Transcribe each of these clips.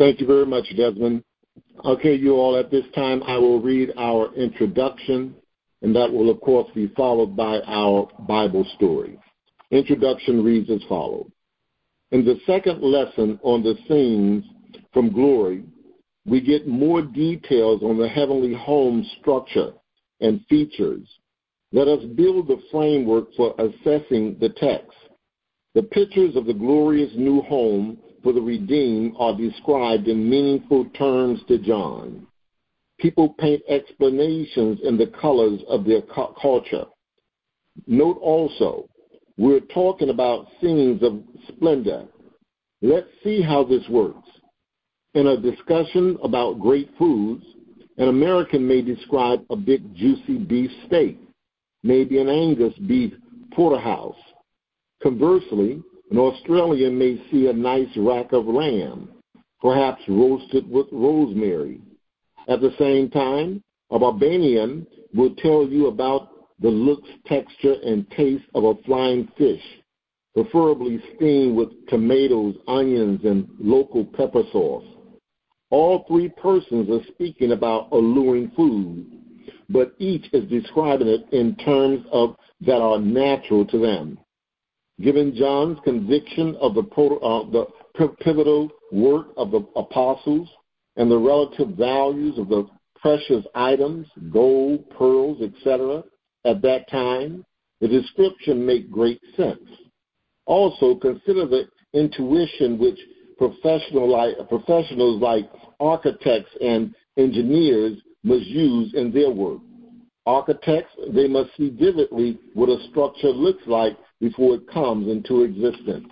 Thank you very much, Desmond. Okay, you all, at this time I will read our introduction, and that will, of course, be followed by our Bible story. Introduction reads as follows. In the second lesson on the scenes from glory, we get more details on the heavenly home structure and features. Let us build the framework for assessing the text. The pictures of the glorious new home for the redeemed are described in meaningful terms to John. People paint explanations in the colors of their culture. Note also, we're talking about scenes of splendor. Let's see how this works. In a discussion about great foods, an American may describe a big juicy beef steak, maybe an Angus beef porterhouse. Conversely, an Australian may see a nice rack of lamb, perhaps roasted with rosemary. At the same time, a Barbadian will tell you about the looks, texture, and taste of a flying fish, preferably steamed with tomatoes, onions, and local pepper sauce. All three persons are speaking about alluring food, but each is describing it in terms of that are natural to them. Given John's conviction of the pivotal work of the apostles and the relative values of the precious items, gold, pearls, etc., at that time, the description makes great sense. Also, consider the intuition which professionals like architects and engineers must use in their work. Architects, they must see vividly what a structure looks like before it comes into existence.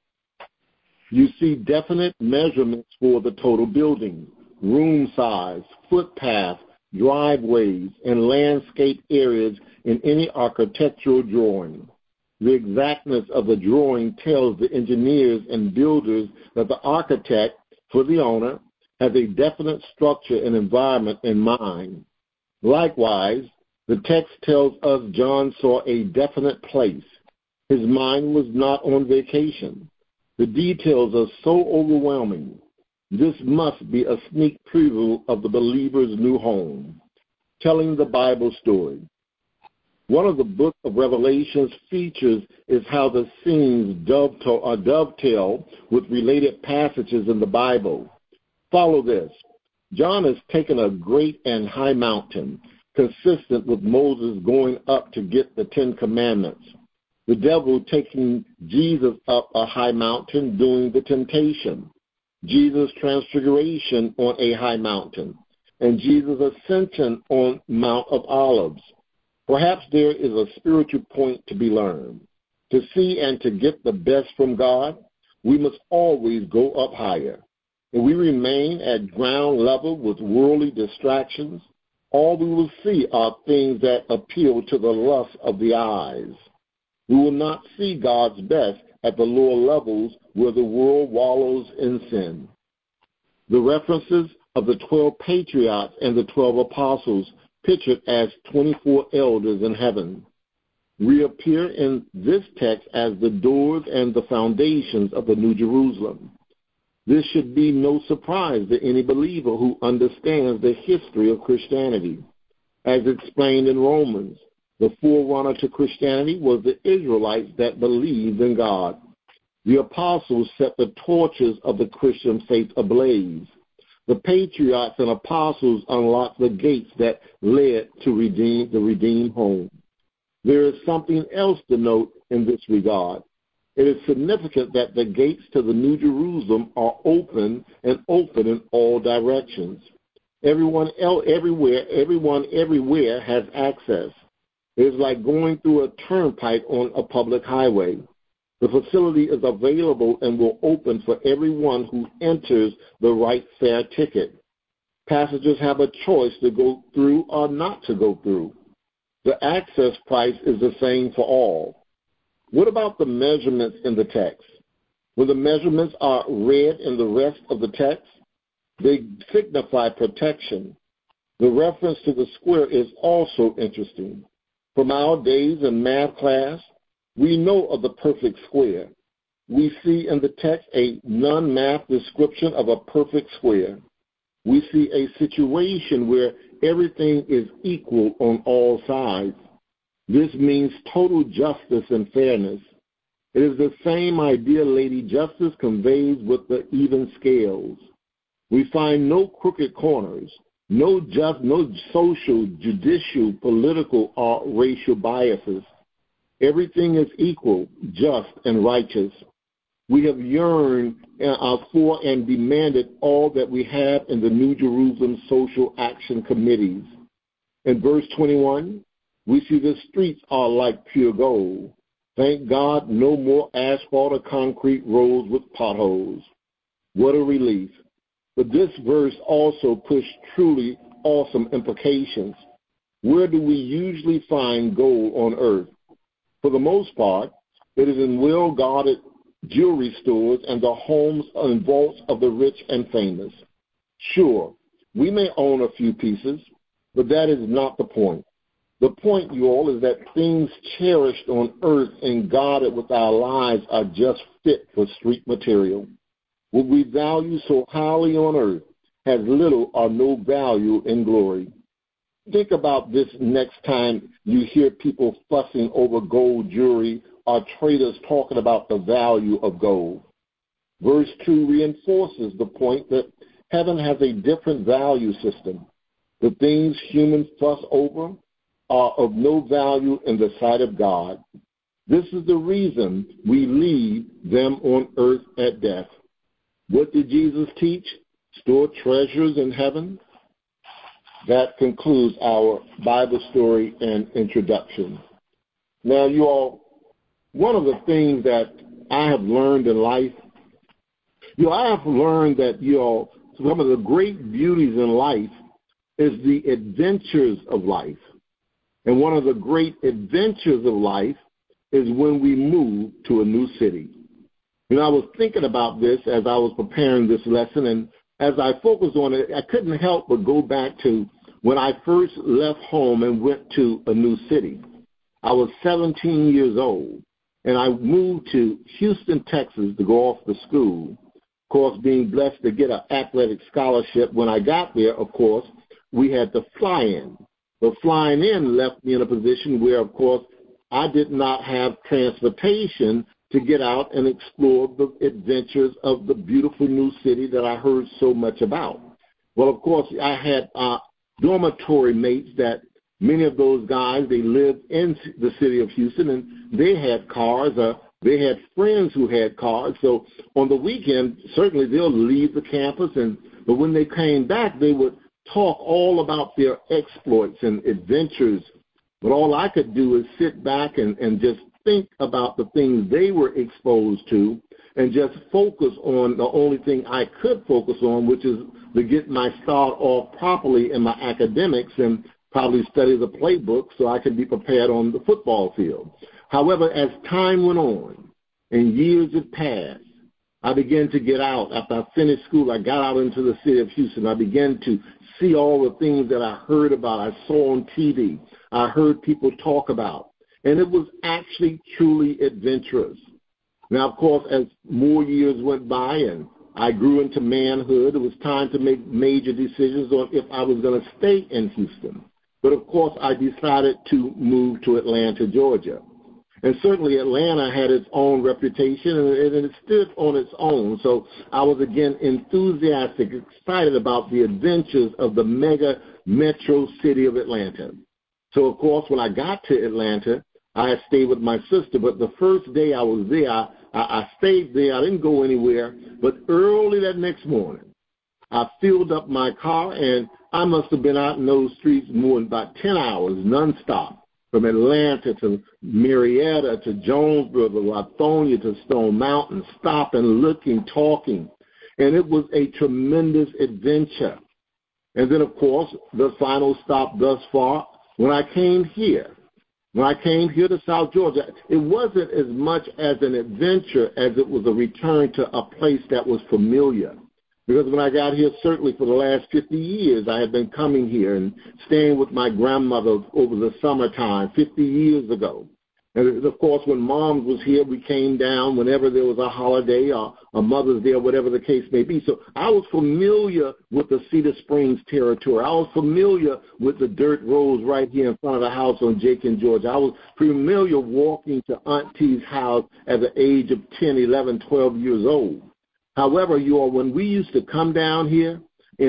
You see definite measurements for the total building, room size, footpath, driveways, and landscape areas in any architectural drawing. The exactness of the drawing tells the engineers and builders that the architect, for the owner, has a definite structure and environment in mind. Likewise, the text tells us John saw a definite place. His mind was not on vacation. The details are so overwhelming. This must be a sneak preview of the believer's new home, telling the Bible story. One of the book of Revelation's features is how the scenes dovetail with related passages in the Bible. Follow this. John has taken a great and high mountain, consistent with Moses going up to get the Ten Commandments. The devil taking Jesus up a high mountain during the temptation. Jesus' transfiguration on a high mountain, and Jesus' ascension on Mount of Olives. Perhaps there is a spiritual point to be learned. To see and to get the best from God, we must always go up higher. If we remain at ground level with worldly distractions, all we will see are things that appeal to the lust of the eyes. We will not see God's best at the lower levels where the world wallows in sin. The references of the 12 patriarchs and the 12 apostles, pictured as 24 elders in heaven, reappear in this text as the doors and the foundations of the New Jerusalem. This should be no surprise to any believer who understands the history of Christianity. As explained in Romans, the forerunner to Christianity was the Israelites that believed in God. The apostles set the torches of the Christian faith ablaze. The patriarchs and apostles unlocked the gates that led to the redeemed home. There is something else to note in this regard. It is significant that the gates to the New Jerusalem are open in all directions. Everyone everywhere has access. It is like going through a turnpike on a public highway. The facility is available and will open for everyone who enters the right fare ticket. Passengers have a choice to go through or not to go through. The access price is the same for all. What about the measurements in the text? When the measurements are read in the rest of the text, they signify protection. The reference to the square is also interesting. From our days in math class, we know of the perfect square. we see in the text a non-math description of a perfect square. We see a situation where everything is equal on all sides. This means total justice and fairness. It is the same idea Lady Justice conveys with the even scales. We find no crooked corners, no social, judicial, political, or racial biases. Everything is equal, just, and righteous. We have yearned for and demanded all that we have in the New Jerusalem Social Action Committees. In verse 21, we see the streets are like pure gold. Thank God, no more asphalt or concrete roads with potholes. What a relief. But this verse also pushed truly awesome implications. Where do we usually find gold on earth? For the most part, it is in well-guarded jewelry stores and the homes and vaults of the rich and famous. Sure, we may own a few pieces, but that is not the point. The point, you all, is that things cherished on earth and guarded with our lives are just fit for street material. What we value so highly on earth has little or no value in glory. Think about this next time you hear people fussing over gold jewelry or traders talking about the value of gold. Verse 2 reinforces the point that heaven has a different value system. The things humans fuss over are of no value in the sight of God. This is the reason we leave them on earth at death. What did Jesus teach? Store treasures in heaven? That concludes our Bible story and introduction. Now, you all, one of the things that I have learned in life, I have learned that, some of the great beauties in life is the adventures of life. And one of the great adventures of life is when we move to a new city. I was thinking about this as I was preparing this lesson, and as I focused on it, I couldn't help but go back to when I first left home and went to a new city. I was 17 years old, and I moved to Houston, Texas to go off to school. Of course, being blessed to get an athletic scholarship. When I got there, of course, we had to fly in. But flying in left me in a position where, of course, I did not have transportation to get out and explore the adventures of the beautiful new city that I heard so much about. Well, of course, I had dormitory mates that many of those guys, they lived in the city of Houston, and they had cars. They had friends who had cars. So on the weekend, certainly they'll leave the campus, but when they came back, they would talk all about their exploits and adventures. But all I could do is sit back and just think about the things they were exposed to and just focus on the only thing I could focus on, which is to get my start off properly in my academics and probably study the playbook so I could be prepared on the football field. However, as time went on and years had passed, I began to get out. After I finished school, I got out into the city of Houston. I began to see all the things that I heard about, I saw on TV, I heard people talk about. And it was actually truly adventurous. Now, of course, as more years went by and I grew into manhood, it was time to make major decisions on if I was going to stay in Houston. But, of course, I decided to move to Atlanta, Georgia. And certainly Atlanta had its own reputation, and it stood on its own. So I was, again, enthusiastic, excited about the adventures of the mega metro city of Atlanta. So, of course, when I got to Atlanta, I had stayed with my sister. But the first day I was there, I stayed there. I didn't go anywhere. But early that next morning, I filled up my car, and I must have been out in those streets more than about 10 hours nonstop. From Atlanta to Marietta to Jonesboro to Lithonia to Stone Mountain, stopping, looking, talking. And it was a tremendous adventure. And then, of course, the final stop thus far, when I came here to South Georgia, it wasn't as much as an adventure as it was a return to a place that was familiar. Because when I got here, certainly for the last 50 years, I had been coming here and staying with my grandmother over the summertime 50 years ago. And, of course, when Mom was here, we came down whenever there was a holiday or a Mother's Day or whatever the case may be. So I was familiar with the Cedar Springs territory. I was familiar with the dirt roads right here in front of the house on Jake and George. I was familiar walking to Auntie's house at the age of 10, 11, 12 years old. However, you all, when we used to come down here,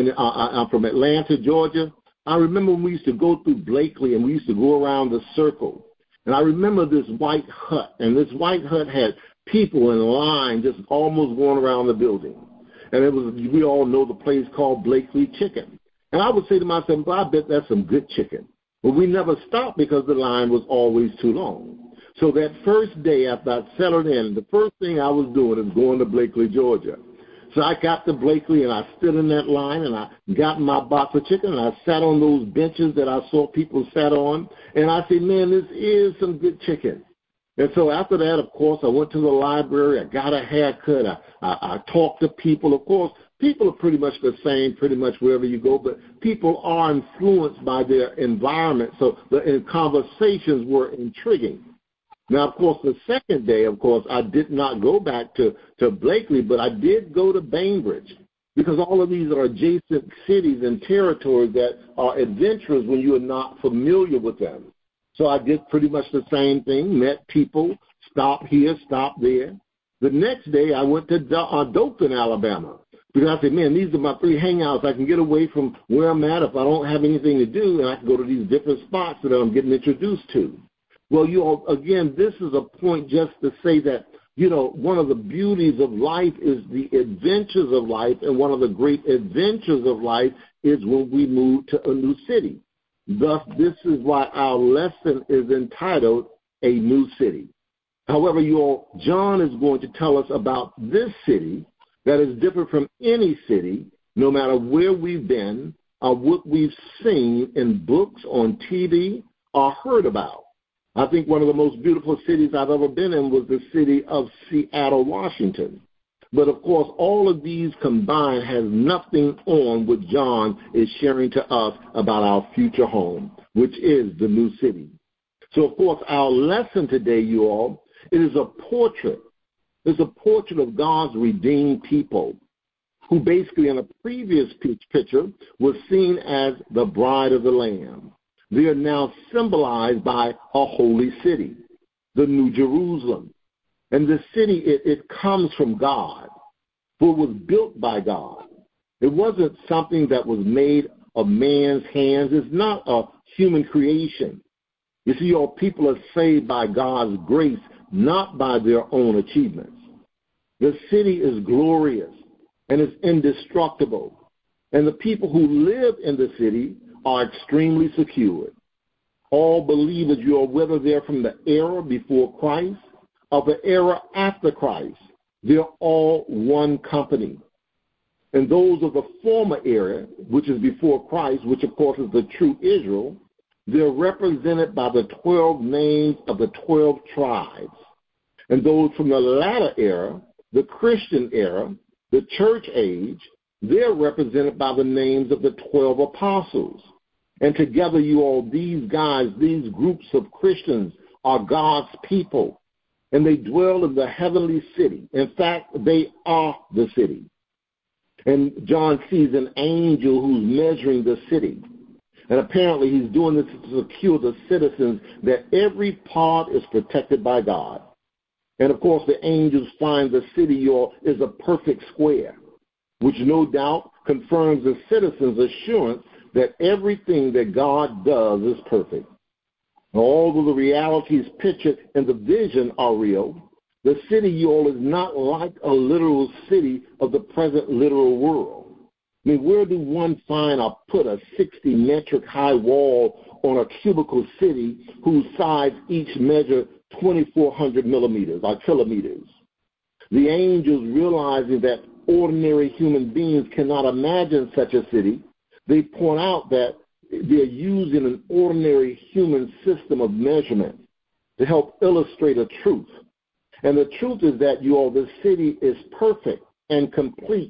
I'm from Atlanta, Georgia, I remember when we used to go through Blakely and we used to go around the circle. And I remember this white hut, and this white hut had people in line just almost going around the building. And it was, we all know the place called Blakely Chicken. And I would say to myself, well, I bet that's some good chicken. But we never stopped because the line was always too long. So that first day after I settled in, the first thing I was doing is going to Blakely, Georgia. So I got to Blakely, and I stood in that line, and I got my box of chicken, and I sat on those benches that I saw people sat on, and I said, man, this is some good chicken. And so after that, of course, I went to the library. I got a haircut. I talked to people. Of course, people are pretty much the same pretty much wherever you go, but people are influenced by their environment, so the conversations were intriguing. Now, of course, the second day, of course, I did not go back to Blakely, but I did go to Bainbridge because all of these are adjacent cities and territories that are adventurous when you are not familiar with them. So I did pretty much the same thing, met people, stopped here, stopped there. The next day, I went to Dothan, Alabama, because I said, man, these are my 3 hangouts. I can get away from where I'm at if I don't have anything to do, and I can go to these different spots that I'm getting introduced to. Well, you all, again, this is a point just to say that, you know, one of the beauties of life is the adventures of life, and one of the great adventures of life is when we move to a new city. Thus, this is why our lesson is entitled A New City. However, you all, John is going to tell us about this city that is different from any city, no matter where we've been or what we've seen in books, on TV, or heard about. I think one of the most beautiful cities I've ever been in was the city of Seattle, Washington. But, of course, all of these combined has nothing on what John is sharing to us about our future home, which is the new city. So, of course, our lesson today, you all, it is a portrait. It's a portrait of God's redeemed people who basically in a previous picture was seen as the bride of the Lamb. They are now symbolized by a holy city, the New Jerusalem. And the city, it comes from God, for it was built by God. It wasn't something that was made of man's hands. It's not a human creation. You see, your people are saved by God's grace, not by their own achievements. The city is glorious, and it's indestructible. And the people who live in the city are extremely secured. All believers, you are, whether they're from the era before Christ or the era after Christ, they're all one company. And those of the former era, which is before Christ, which of course is the true Israel, they're represented by the 12 names of the 12 tribes. And those from the latter era, the Christian era, the church age, they're represented by the names of the 12 apostles. And together, you all, these guys, these groups of Christians are God's people, and they dwell in the heavenly city. In fact, they are the city. And John sees an angel who's measuring the city. And apparently he's doing this to secure the citizens that every part is protected by God. And, of course, the angels find the city, you all, is a perfect square, which no doubt confirms the citizens' assurance that everything that God does is perfect. Although the realities pictured in the vision are real, the city, you all, is not like a literal city of the present literal world. I mean, where do one find or put a 60 metric high wall on a cubical city whose sides each measure 2,400 millimeters or kilometers? The angels, realizing that ordinary human beings cannot imagine such a city, they point out that they're using an ordinary human system of measurement to help illustrate a truth. And the truth is that, you all, the city is perfect and complete.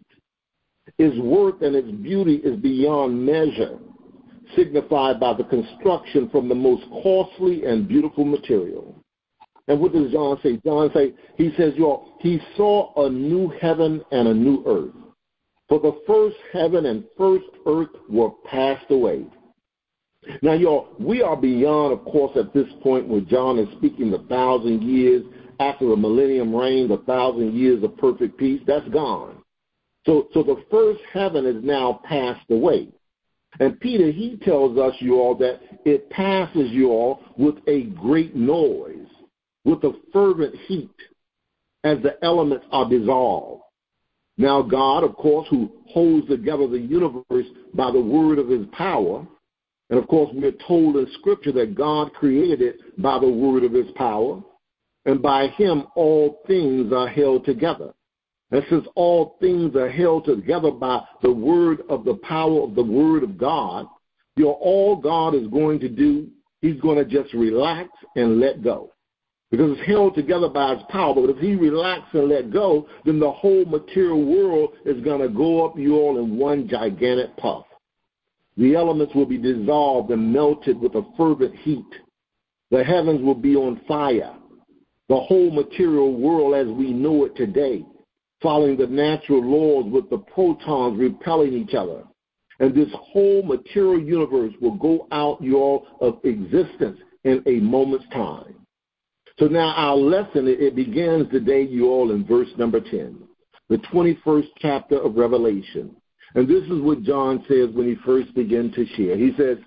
Its worth and its beauty is beyond measure, signified by the construction from the most costly and beautiful material. And what does John say? He says, y'all, he saw a new heaven and a new earth. For the first heaven and first earth were passed away. Now, y'all, we are beyond, of course, at this point where John is speaking 1,000 years after a millennium reign, 1,000 years of perfect peace. That's gone. So the first heaven is now passed away. And Peter, he tells us, you all, that it passes, you all, with a great noise, with a fervent heat, as the elements are dissolved. Now God, of course, who holds together the universe by the word of his power, and of course we're told in Scripture that God created it by the word of his power, and by him all things are held together. And since all things are held together by the word of the power of the word of God, all God is going to do, he's going to just relax and let go. Because it's held together by his power. But if he relaxes and let go, then the whole material world is going to go up you all in one gigantic puff. The elements will be dissolved and melted with a fervent heat. The heavens will be on fire. The whole material world as we know it today, following the natural laws with the protons repelling each other. And this whole material universe will go out, you all, of existence in a moment's time. So now our lesson, it begins today, you all, in verse number 10, the 21st chapter of Revelation. And this is what John says when he first began to share. He says,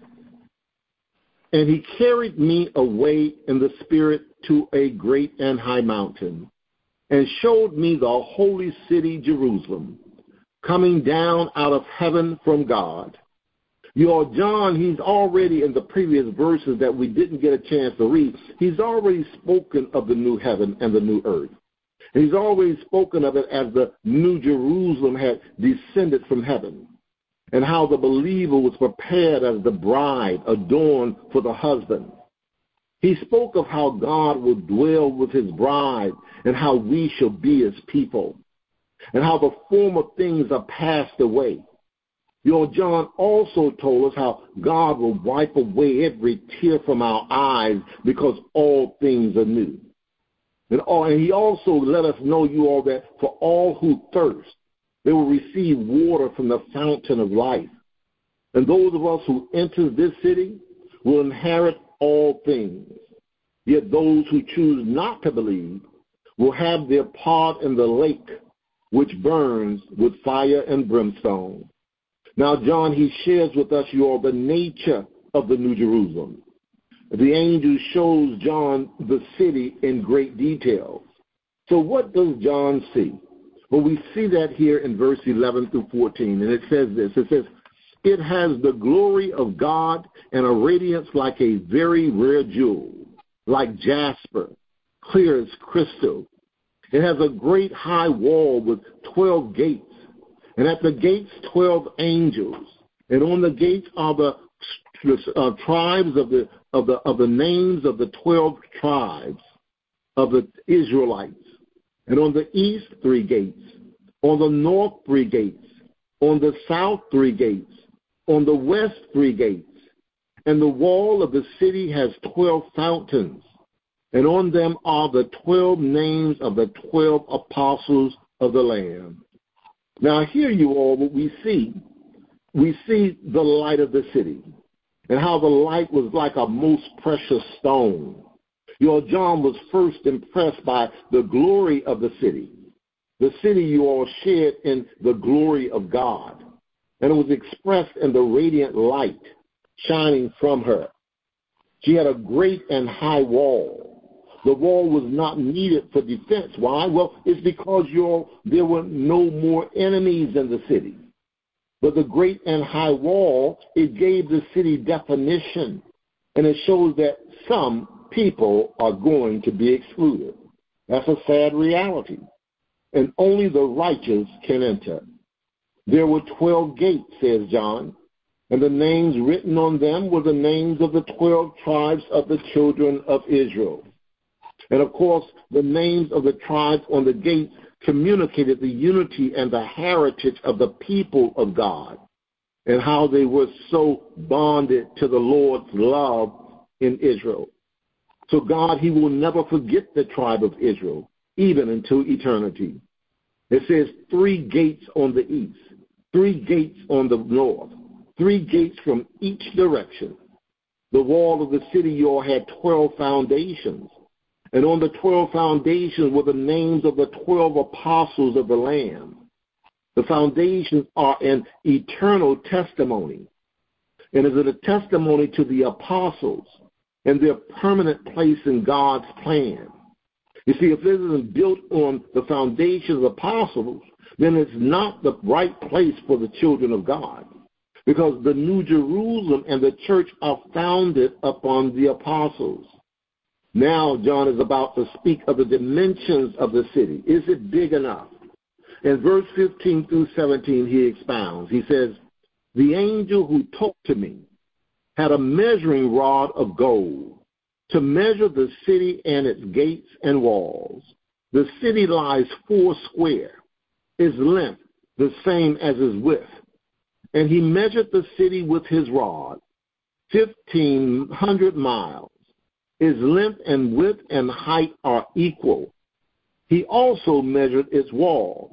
"And he carried me away in the spirit to a great and high mountain, and showed me the holy city Jerusalem, coming down out of heaven from God." John, he's already in the previous verses that we didn't get a chance to read, he's already spoken of the new heaven and the new earth. He's always spoken of it as the new Jerusalem had descended from heaven, and how the believer was prepared as the bride adorned for the husband. He spoke of how God will dwell with his bride and how we shall be his people, and how the former things are passed away. John also told us how God will wipe away every tear from our eyes because all things are new. And he also let us know, you all, that for all who thirst, they will receive water from the fountain of life. And those of us who enter this city will inherit all things. Yet those who choose not to believe will have their part in the lake, which burns with fire and brimstone. Now, John, he shares with us, you all, the nature of the New Jerusalem. The angel shows John the city in great detail. So what does John see? Well, we see that here in verse 11 through 14, and it says this. It says, "It has the glory of God and a radiance like a very rare jewel, like jasper, clear as crystal. It has a great high wall with 12 gates, and at the gates 12 angels, and on the gates are the tribes of the names of the 12 tribes of the Israelites. And on the east 3 gates, on the north 3 gates, on the south 3 gates, on the west 3 gates. And the wall of the city has 12 fountains, and on them are the 12 names of the 12 apostles of the Lamb." Now here, you all, what we see the light of the city, and how the light was like a most precious stone. John was first impressed by the glory of the city. The city, you all, shared in the glory of God, and it was expressed in the radiant light shining from her. She had a great and high wall. The wall was not needed for defense. Why? Well, it's because there were no more enemies in the city. But the great and high wall, it gave the city definition, and it shows that some people are going to be excluded. That's a sad reality. And only the righteous can enter. There were 12 gates, says John, and the names written on them were the names of the 12 tribes of the children of Israel. And, of course, the names of the tribes on the gates communicated the unity and the heritage of the people of God, and how they were so bonded to the Lord's love in Israel. So God, he will never forget the tribe of Israel, even into eternity. It says 3 gates on the east, 3 gates on the north, 3 gates from each direction. The wall of the city, y'all, had 12 foundations. And on the 12 foundations were the names of the 12 apostles of the Lamb. The foundations are an eternal testimony. And is it a testimony to the apostles and their permanent place in God's plan? You see, if this isn't built on the foundation of the apostles, then it's not the right place for the children of God. Because the New Jerusalem and the church are founded upon the apostles. Now John is about to speak of the dimensions of the city. Is it big enough? In verse 15 through 17, he expounds. He says, the angel who talked to me had a measuring rod of gold to measure the city and its gates and walls. The city lies 4 square, its length the same as its width. And he measured the city with his rod, 1,500 miles. Its length and width and height are equal. He also measured its wall,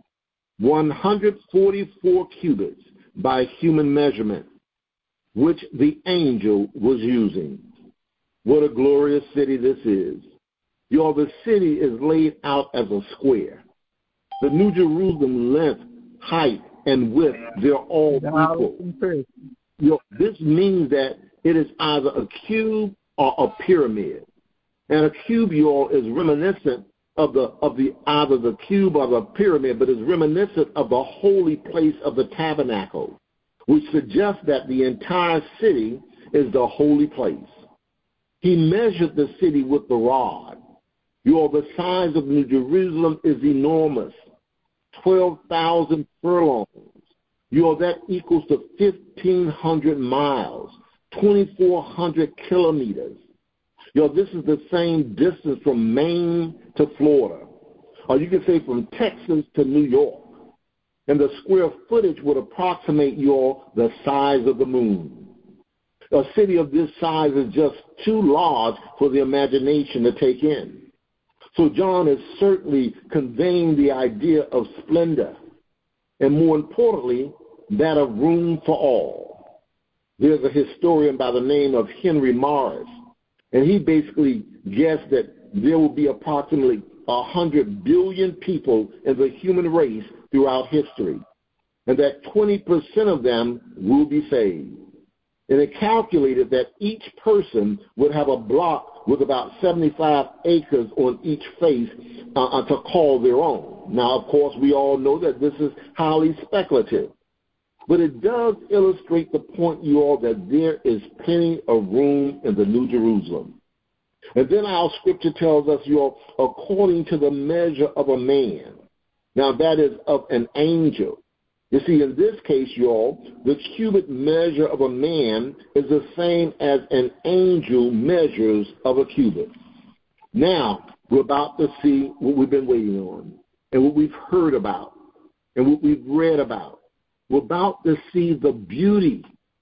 144 cubits by human measurement, which the angel was using. What a glorious city this is. Y'all, the city is laid out as a square. The New Jerusalem length, height, and width, they're all equal. This means that it is either a cube or a pyramid. And a cube, y'all, is reminiscent of either the cube or the pyramid, but is reminiscent of the holy place of the tabernacle, which suggests that the entire city is the holy place. He measured the city with the rod. Y'all, the size of New Jerusalem is enormous, 12,000 furlongs. Y'all, that equals to 1,500 miles, 2,400 kilometers. Y'all, this is the same distance from Maine to Florida, or you could say from Texas to New York. And the square footage would approximate, y'all, the size of the moon. A city of this size is just too large for the imagination to take in. So John is certainly conveying the idea of splendor, and more importantly, that of room for all. There's a historian by the name of Henry Morris, and he basically guessed that there will be approximately 100 billion people in the human race throughout history, and that 20% of them will be saved. And it calculated that each person would have a block with about 75 acres on each face to call their own. Now, of course, we all know that this is highly speculative, but it does illustrate the point, you all, that there is plenty of room in the New Jerusalem. And then our scripture tells us, you all, according to the measure of a man. Now, that is of an angel. You see, in this case, y'all, the cubit measure of a man is the same as an angel measures of a cubit. Now, we're about to see what we've been waiting on and what we've heard about and what we've read about. We're about to see the beauty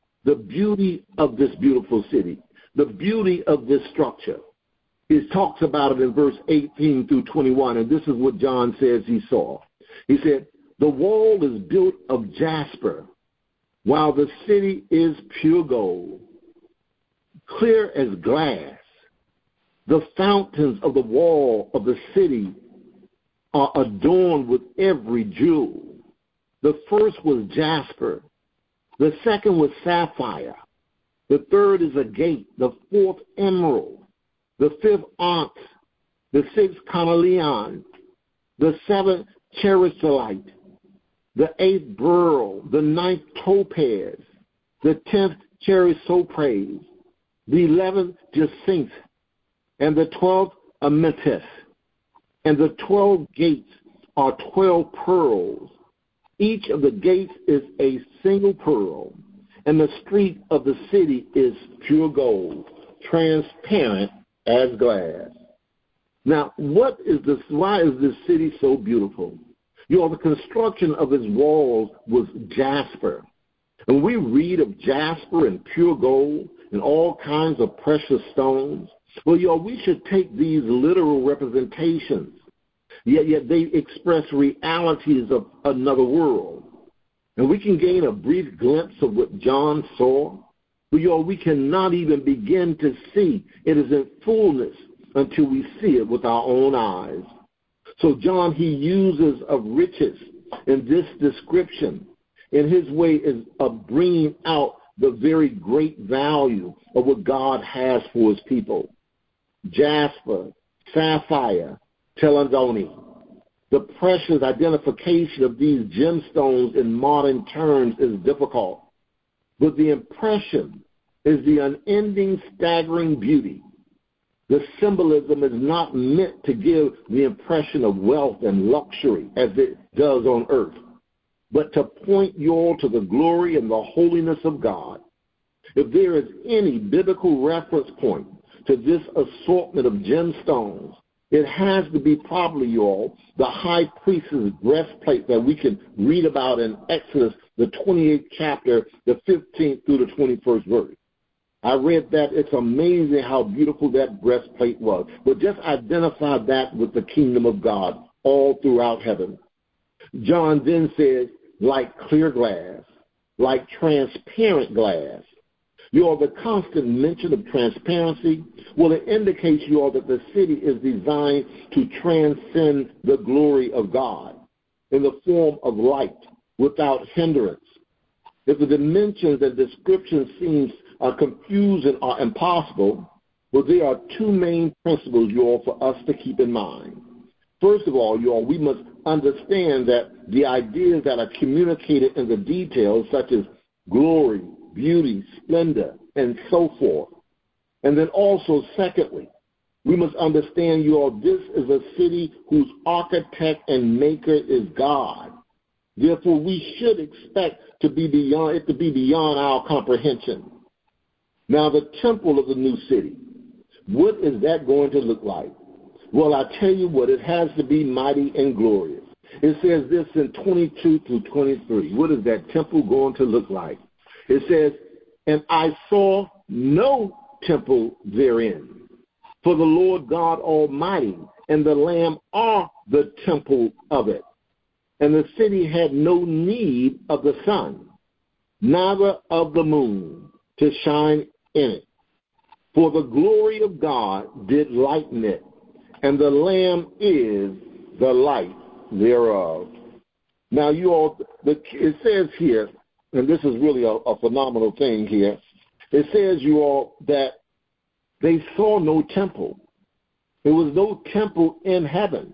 of this beautiful city, the beauty of this structure. He talks about it in verse 18 through 21, and this is what John says he saw. He said, the wall is built of jasper, while the city is pure gold, clear as glass. The fountains of the wall of the city are adorned with every jewel. The first was jasper. The second was sapphire. The third is agate. The fourth, emerald. The fifth, onyx. The sixth, carnelian. The seventh, chrysolite. The eighth, beryl. The ninth, topaz. The 10th, chrysoprase. The 11th, jacinth. And the 12th, amethyst. And the 12 gates are 12 pearls. Each of the gates is a single pearl, and the street of the city is pure gold, transparent as glass. Now, why is this city so beautiful? You know, the construction of its walls was jasper. And we read of jasper and pure gold and all kinds of precious stones. Well, y'all, we should take these literal representations, yet they express realities of another world. And we can gain a brief glimpse of what John saw, but y'all, we cannot even begin to see it is in fullness until we see it with our own eyes. So John, he uses of riches in this description, and his way is of bringing out the very great value of what God has for his people. Jasper, sapphire, teledony. The precious identification of these gemstones in modern terms is difficult, but the impression is the unending, staggering beauty. The symbolism is not meant to give the impression of wealth and luxury as it does on earth, but to point you all to the glory and the holiness of God. If there is any biblical reference point to this assortment of gemstones, it has to be probably, y'all, the high priest's breastplate that we can read about in Exodus, the 28th chapter, the 15th through the 21st verse. I read that. It's amazing how beautiful that breastplate was. But just identify that with the kingdom of God all throughout heaven. John then says, like clear glass, like transparent glass. You all, the constant mention of transparency, well, it indicates you all that the city is designed to transcend the glory of God in the form of light without hindrance. If the dimensions and description seems confusing or impossible, well, there are two main principles, you all, for us to keep in mind. First of all, you all, we must understand that the ideas that are communicated in the details, such as glory, beauty, splendor, and so forth. And then also, secondly, we must understand, you all, this is a city whose architect and maker is God. Therefore, we should expect to be beyond our comprehension. Now, the temple of the new city, what is that going to look like? Well, I tell you what, it has to be mighty and glorious. It says this in 22 through 23. What is that temple going to look like? It says, and I saw no temple therein, for the Lord God Almighty and the Lamb are the temple of it. And the city had no need of the sun, neither of the moon, to shine in it. For the glory of God did lighten it, and the Lamb is the light thereof. Now, you all, it says here, and this is really a phenomenal thing here, it says, you all, that they saw no temple. There was no temple in heaven.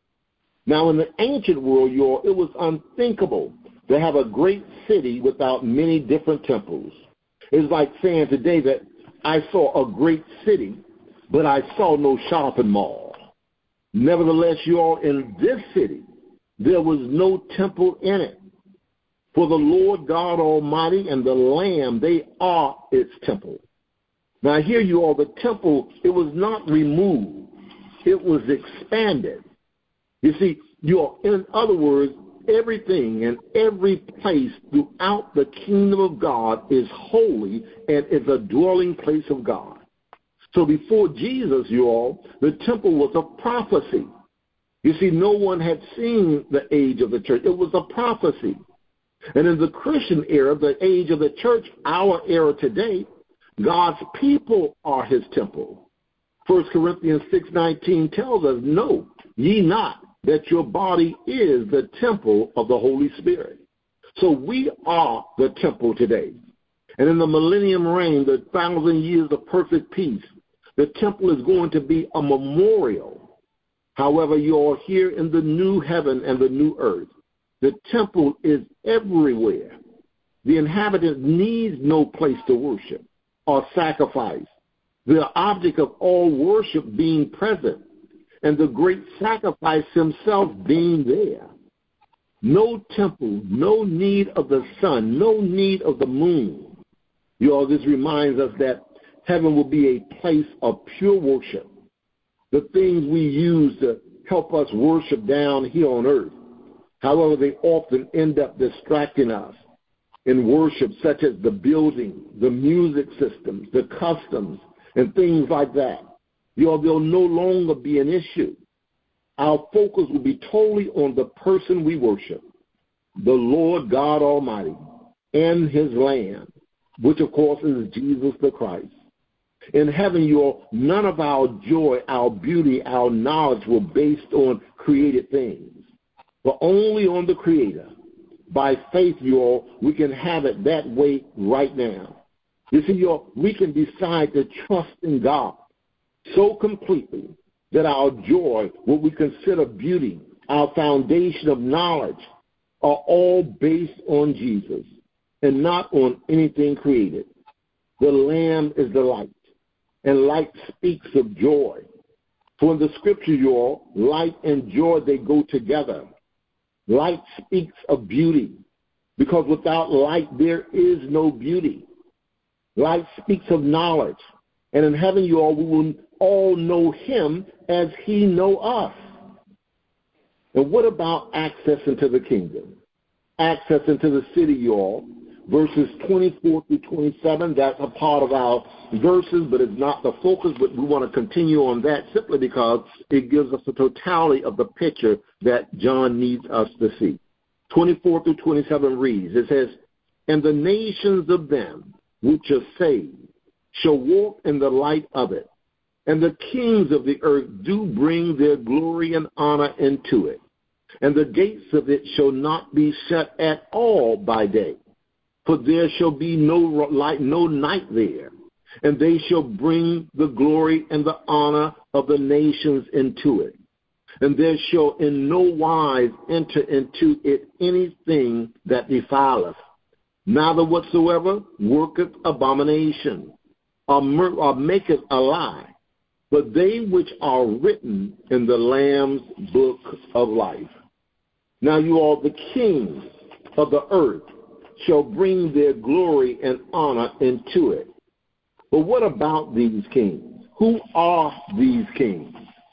Now, in the ancient world, you all, it was unthinkable to have a great city without many different temples. It's like saying today that I saw a great city, but I saw no shopping mall. Nevertheless, you all, in this city, there was no temple in it. For the Lord God Almighty and the Lamb, they are its temple. Now, here you all, the temple, it was not removed. It was expanded. You see, in other words, everything and every place throughout the kingdom of God is holy and is a dwelling place of God. So before Jesus, you all, the temple was a prophecy. You see, no one had seen the age of the church. It was a prophecy. And in the Christian era, the age of the church, our era today, God's people are his temple. 1 Corinthians 6:19 tells us, know ye not that your body is the temple of the Holy Spirit. So we are the temple today. And in the millennium reign, the 1,000 years of perfect peace, the temple is going to be a memorial. However, you are here in the new heaven and the new earth. The temple is everywhere. The inhabitant needs no place to worship or sacrifice. The object of all worship being present, and the great sacrifice himself being there. No temple, no need of the sun, no need of the moon. You all, this reminds us that heaven will be a place of pure worship. The things we use to help us worship down here on earth, however, they often end up distracting us in worship, such as the building, the music systems, the customs, and things like that. There'll no longer be an issue. Our focus will be totally on the person we worship, the Lord God Almighty, and his Lamb, which of course is Jesus the Christ. In heaven, none of our joy, our beauty, our knowledge were based on created things, but only on the Creator. By faith, we can have it that way right now. You see, we can decide to trust in God so completely that our joy, what we consider beauty, our foundation of knowledge, are all based on Jesus and not on anything created. The Lamb is the light, and light speaks of joy. For in the scripture, light and joy, they go together. Light speaks of beauty, because without light there is no beauty. Light speaks of knowledge, and in heaven, we will all know him as he know us. And what about access into the kingdom? Access into the city, Verses 24 through 27, that's a part of our verses, but it's not the focus, but we want to continue on that simply because it gives us the totality of the picture that John needs us to see. 24 through 27 reads, it says, "And the nations of them which are saved shall walk in the light of it, and the kings of the earth do bring their glory and honor into it. And the gates of it shall not be shut at all by day, for there shall be no light, no night there. And they shall bring the glory and the honor of the nations into it. And there shall in no wise enter into it anything that defileth, neither whatsoever worketh abomination, or maketh a lie, but they which are written in the Lamb's book of life. Now the kings of the earth shall bring their glory and honor into it." But what about these kings? Who are these kings?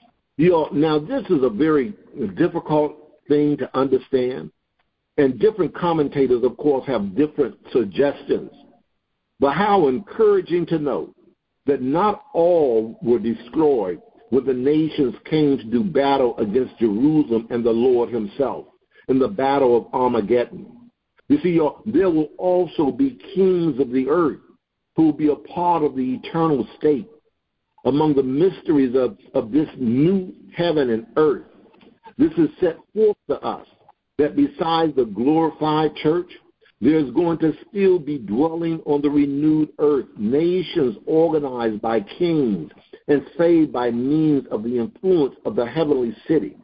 Now this is a very difficult thing to understand, and different commentators, of course, have different suggestions. But how encouraging to know that not all were destroyed when the nations came to do battle against Jerusalem and the Lord himself in the battle of Armageddon. You see, there will also be kings of the earth who will be a part of the eternal state. Among the mysteries of this new heaven and earth, this is set forth to us that besides the glorified church, there's going to still be dwelling on the renewed earth, nations organized by kings and saved by means of the influence of the heavenly city.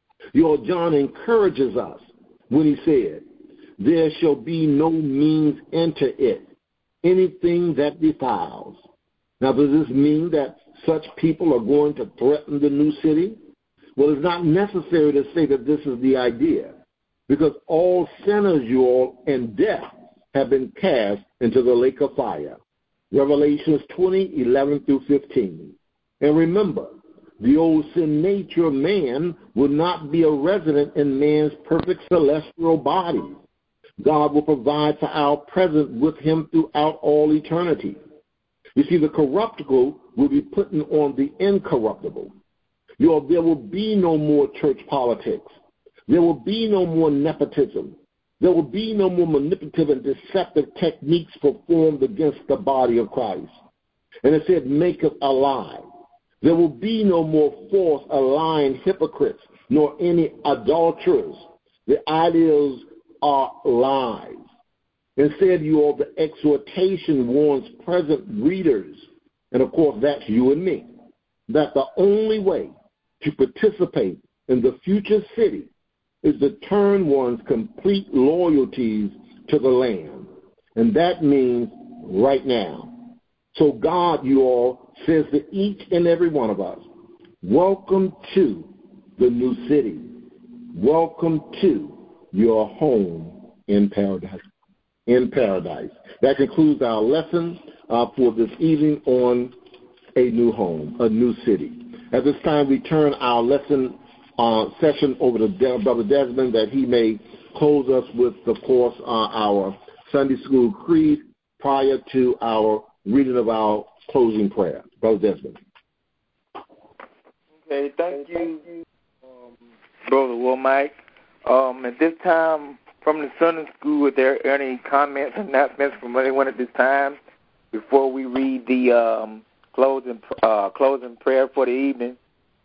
John encourages us when he said, "There shall be no means enter it, anything that defiles." Now, does this mean that such people are going to threaten the new city? Well, it's not necessary to say that this is the idea, because all sinners, and death have been cast into the lake of fire. Revelations 20:11 through 15. And remember, the old sin nature of man will not be a resident in man's perfect celestial body. God will provide for our presence with him throughout all eternity. You see, the corruptible will be putting on the incorruptible. There will be no more church politics. There will be no more nepotism. There will be no more manipulative and deceptive techniques performed against the body of Christ. And it said, "maketh a lie." There will be no more false, aligned hypocrites, nor any adulterers. The ideals are lies. Instead, the exhortation warns present readers, and of course that's you and me, that the only way to participate in the future city is to turn one's complete loyalties to the Lamb. And that means right now. So God, says to each and every one of us, welcome to the new city. Welcome to your home in paradise. In paradise. That concludes our lesson for this evening on a new home, a new city. At this time, we turn our lesson session over to Brother Desmond, that he may close us with, of course, our Sunday school creed prior to our reading of our closing prayer. Brother Desmond. Okay, thank you, Brother Womack. At this time, from the Sunday School, are there any comments and announcements from anyone at this time before we read the closing prayer for the evening?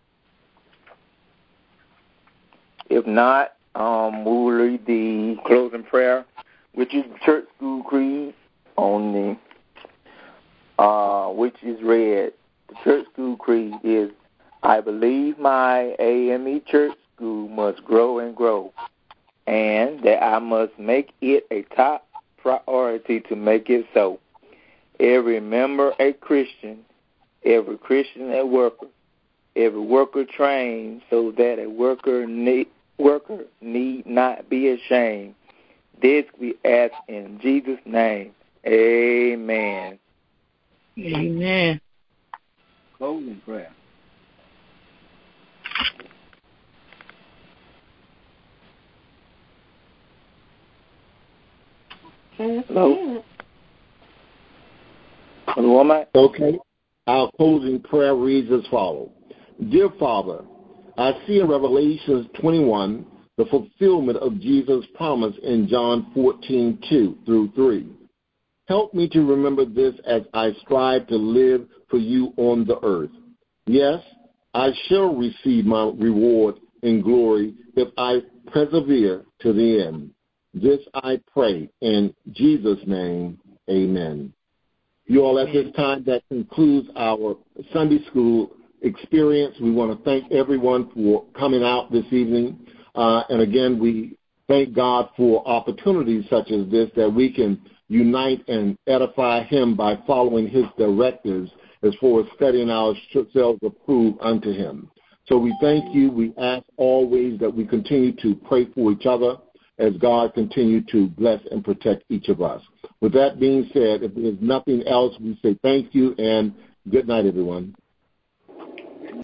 If not, we will read the closing prayer, which is the Church School Creed on the which is read. The Church School Creed is, I believe my AME Church School must grow and grow, and that I must make it a top priority to make it so. Every member a Christian, every Christian a worker, every worker trained so that a worker need not be ashamed. This we ask in Jesus' name. Amen. Amen. Closing prayer. Hello. Woman? Okay. Our closing prayer reads as follows. Dear Father, I see in Revelation 21 the fulfillment of Jesus' promise in John 14:2-3. Help me to remember this as I strive to live for you on the earth. Yes, I shall receive my reward in glory if I persevere to the end. This I pray in Jesus' name, amen. You all, at this time, that concludes our Sunday school experience. We want to thank everyone for coming out this evening. And again, we thank God for opportunities such as this, that we can unite and edify him by following his directives as far as studying ourselves approved unto him. So we thank you. We ask always that we continue to pray for each other as God continue to bless and protect each of us. With that being said, if there's nothing else, we say thank you and good night, everyone.